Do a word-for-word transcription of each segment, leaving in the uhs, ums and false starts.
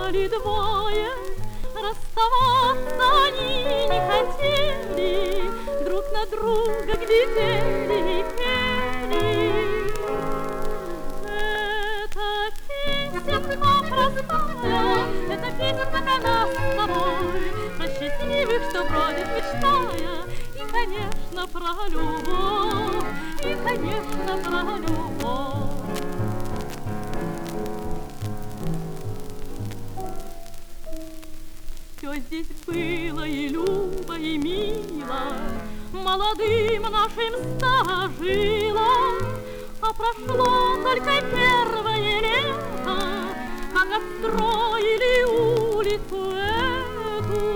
стояли двое, расставаться они не хотели, друг на друга глядели и пели. Это песенка простая, это песенка про нас с тобой, про счастливых, что бродят мечтая, и, конечно, про любовь, и, конечно, про любовь. Все здесь было и любо, и мило, молодым нашим старожилам, а прошло только первое лето, как отстроили улицу эту.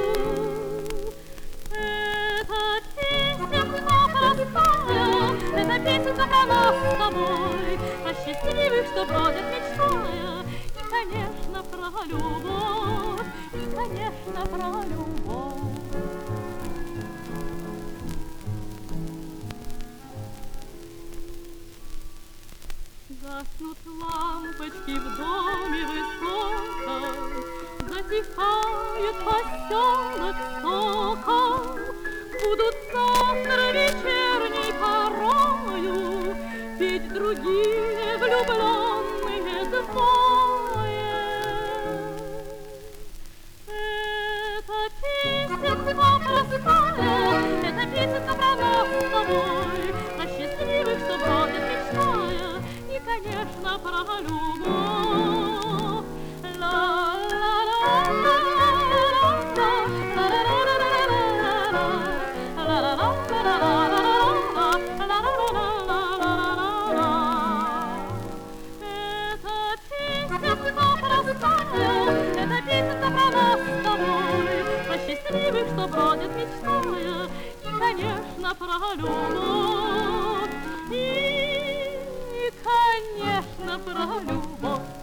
Это песенка простая, это песенка про нас с тобой, про счастливых, что бродят мечтая, и, конечно, про любовь, и, конечно, про любовь. Гаснут лампочки в доме высоком, затихает поселок Сокол. Будут завтра вечерней порою петь другие влюбленные двое. Это песенка простая, это песенка про нас с тобой, про счастливых, что бродят мечтая, и, конечно, про любовь. Это песенка про нас с тобой, про счастливых, что бродят мечтая, и, конечно, про любовь, и, конечно, про любовь.